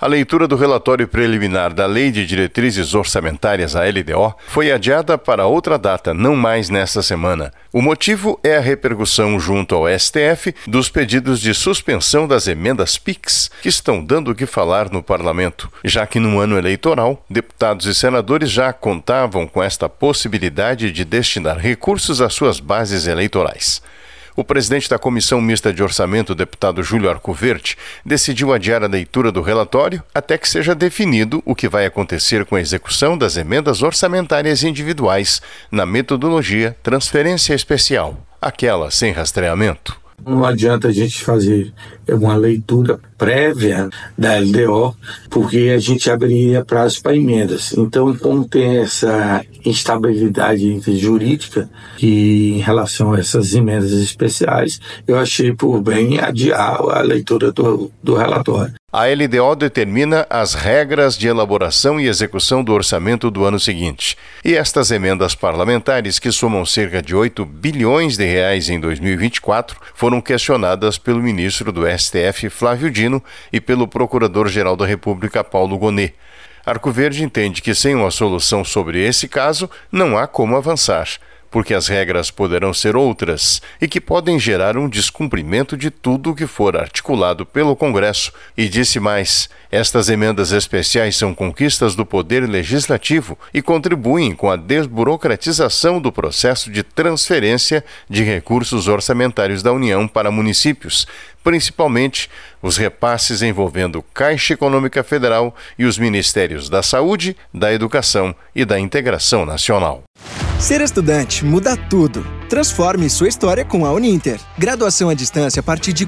A leitura do relatório preliminar da Lei de Diretrizes Orçamentárias, a LDO, foi adiada para outra data, não mais nesta semana. O motivo é a repercussão junto ao STF dos pedidos de suspensão das emendas PIX, que estão dando o que falar no parlamento, já que no ano eleitoral, deputados e senadores já contavam com esta possibilidade de destinar recursos às suas bases eleitorais. O presidente da Comissão Mista de Orçamento, o deputado Júlio Arcoverde, decidiu adiar a leitura do relatório até que seja definido o que vai acontecer com a execução das emendas orçamentárias individuais na metodologia transferência especial, aquela sem rastreamento. Não adianta a gente fazer uma leitura prévia da LDO, porque a gente abriria prazo para emendas. Então, como tem essa instabilidade jurídica em relação a essas emendas especiais, eu achei por bem adiar a leitura do relatório. A LDO determina as regras de elaboração e execução do orçamento do ano seguinte. E estas emendas parlamentares, que somam cerca de 8 bilhões de reais em 2024, foram questionadas pelo ministro do STF, Flávio Dino, e pelo Procurador-Geral da República, Paulo Gonet. Arcoverde entende que sem uma solução sobre esse caso, não há como avançar, porque as regras poderão ser outras e que podem gerar um descumprimento de tudo o que for articulado pelo Congresso. E disse mais, estas emendas especiais são conquistas do Poder Legislativo e contribuem com a desburocratização do processo de transferência de recursos orçamentários da União para municípios, principalmente os repasses envolvendo Caixa Econômica Federal e os Ministérios da Saúde, da Educação e da Integração Nacional. Ser estudante muda tudo. Transforme sua história com a Uninter. Graduação à distância a partir de R$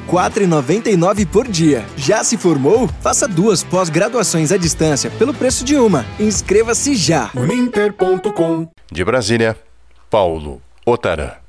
4,99 por dia. Já se formou? Faça 2 pós-graduações à distância pelo preço de uma. Inscreva-se já. Uninter.com. De Brasília, Paulo Otarã.